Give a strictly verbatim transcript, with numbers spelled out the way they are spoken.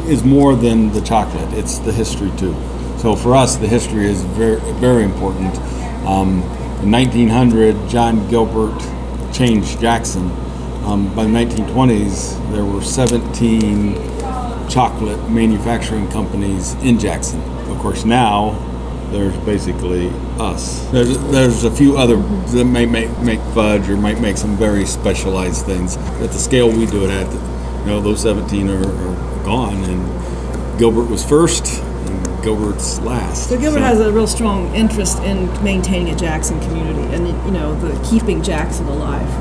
is more than the chocolate. It's the history too. So for us, the history is very, very important. Um, in nineteen hundred, John Gilbert changed Jackson. Um, by the nineteen twenties, there were seventeen chocolate manufacturing companies in Jackson. Of course, now there's basically us. There's, there's a few other that may make, make fudge or might make some very specialized things. At the scale we do it at, you know, those seventeen are, are gone, and Gilbert was first, and Gilbert's last. So Gilbert so. has a real strong interest in maintaining a Jackson community and, you know, the keeping Jackson alive.